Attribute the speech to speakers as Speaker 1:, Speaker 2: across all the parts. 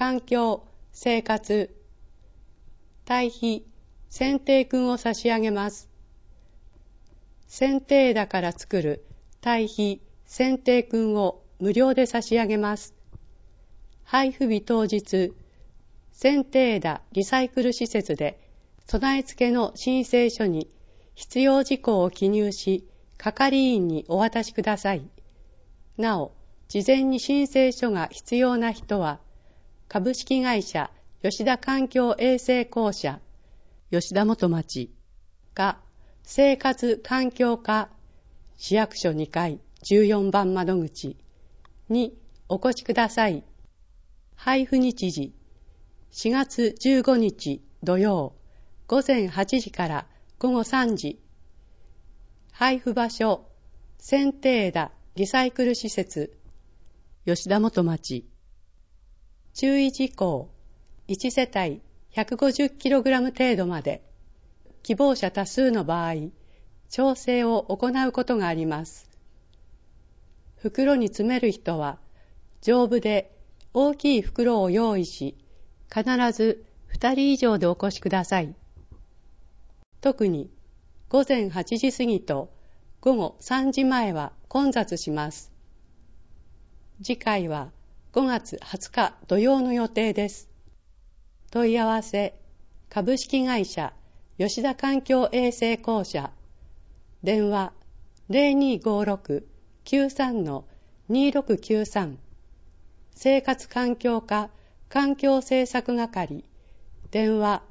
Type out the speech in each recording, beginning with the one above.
Speaker 1: 環境、生活、堆肥、剪定菌を差し上げます。剪定枝から作る堆肥、剪定菌を無料で差し上げます。配布日当日、剪定枝リサイクル施設で備え付けの申請書に必要事項を記入し、係員にお渡しください。なお、事前に申請書が必要な人は、株式会社吉田環境衛生公社、吉田元町か生活環境課市役所2階14番窓口にお越しください。配布日時、4月15日土曜午前8時から午後3時。配布場所、剪定枝リサイクル施設、吉田元町。注意事項、1世帯 150kg 程度まで。希望者多数の場合、調整を行うことがあります。袋に詰める人は、丈夫で大きい袋を用意し、必ず2人以上でお越しください。特に、午前8時過ぎと午後3時前は混雑します。次回は5月20日土曜の予定です。問い合わせ、株式会社吉田環境衛生公社、電話 0256-93-2693、生活環境課環境政策係、電話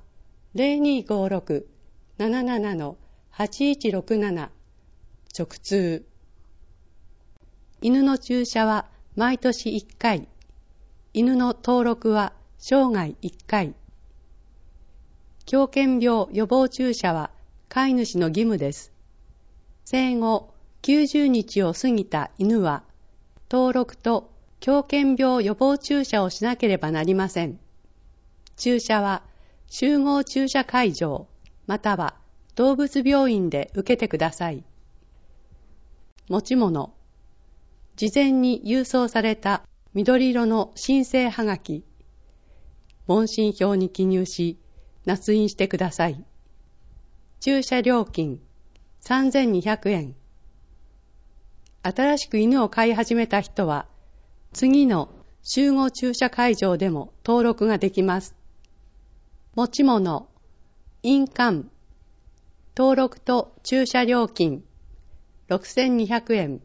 Speaker 1: 0256-77-8167、直通。犬の注射は毎年1回、犬の登録は生涯1回。狂犬病予防注射は飼い主の義務です。生後90日を過ぎた犬は、登録と狂犬病予防注射をしなければなりません。注射は集合注射会場、または動物病院で受けてください。持ち物、事前に郵送された緑色の申請はがき、問診票に記入し、捺印してください。注射料金3200円。新しく犬を飼い始めた人は、次の集合注射会場でも登録ができます。持ち物、印鑑、登録と注射料金6200円。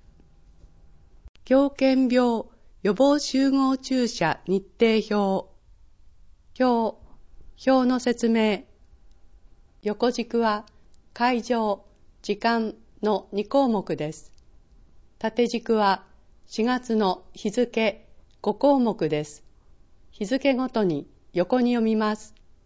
Speaker 1: 狂犬病予防集合注射日程表。表の説明。横軸は会場、時間の2項目です。縦軸は4月の日付5項目です。日付ごとに横に読みます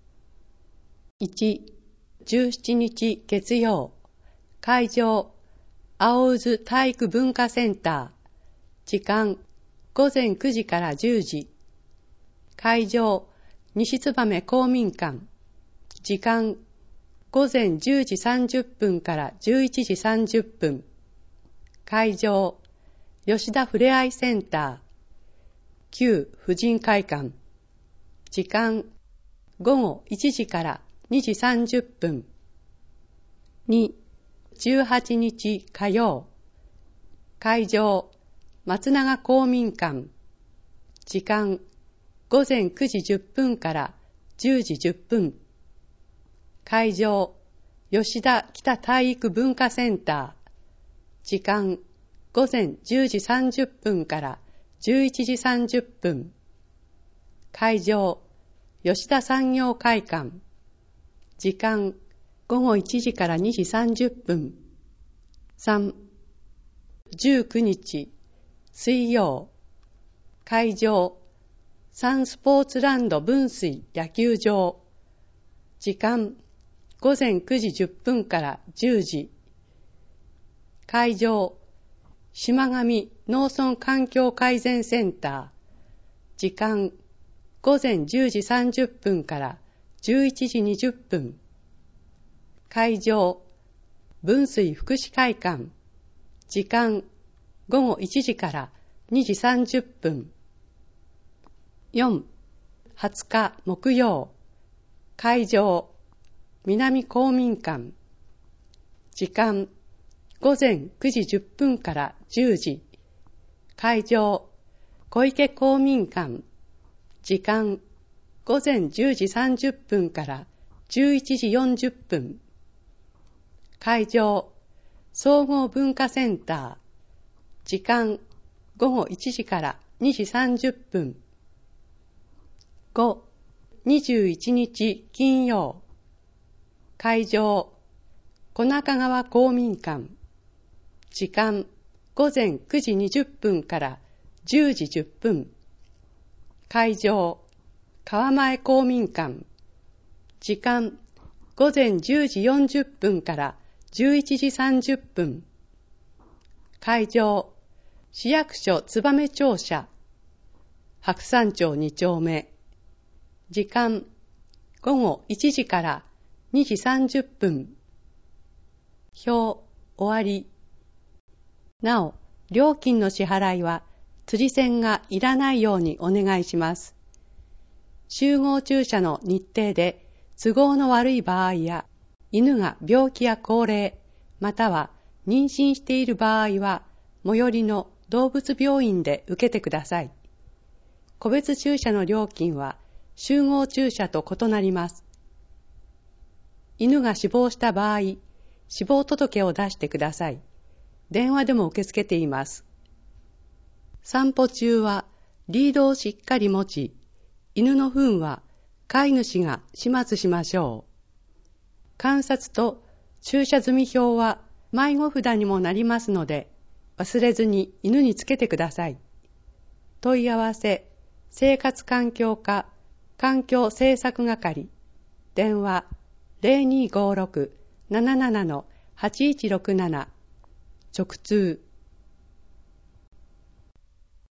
Speaker 1: 。1、17日月曜。会場、青渦体育文化センター。時間、午前9時から10時。会場、西燕公民館。時間、午前10時30分から11時30分。会場、吉田ふれあいセンター。旧婦人会館。時間、午後1時から2時30分。2、18日火曜。会場、松永公民館。時間、午前9時10分から10時10分。会場、吉田北体育文化センター。時間、午前10時30分から11時30分。会場、吉田産業会館。時間、午後1時から2時30分。3、19日、水曜。会場、サンスポーツランド分水野球場。時間、午前9時10分から10時。会場、島上農村環境改善センター。時間、午前10時30分から11時20分。会場、分水福祉会館。時間、午後1時から2時30分。4、 20日木曜、会場、南公民館。時間、午前9時10分から10時。会場、小池公民館。時間、午前10時30分から11時40分。会場、総合文化センター。時間、午後1時から2時30分。5、21日金曜。会場、小中川公民館。時間、午前9時20分から10時10分。会場、川前公民館。時間、午前10時40分から11時30分。会場、市役所燕庁舎。白山町2丁目。時間、午後1時から2時30分。表、終わり。なお、料金の支払いは、釣り銭がいらないようにお願いします。集合駐車の日程で都合の悪い場合や、犬が病気や高齢、または妊娠している場合は、最寄りの動物病院で受けてください。個別駐車の料金は、集合駐車と異なります。犬が死亡した場合、死亡届を出してください。電話でも受け付けています。散歩中はリードをしっかり持ち、犬の糞は飼い主が始末しましょう。観察と駐車済み表は迷子札にもなりますので、忘れずに犬につけてください。問い合わせ、生活環境課環境政策係。電話 0256-77-8167。直通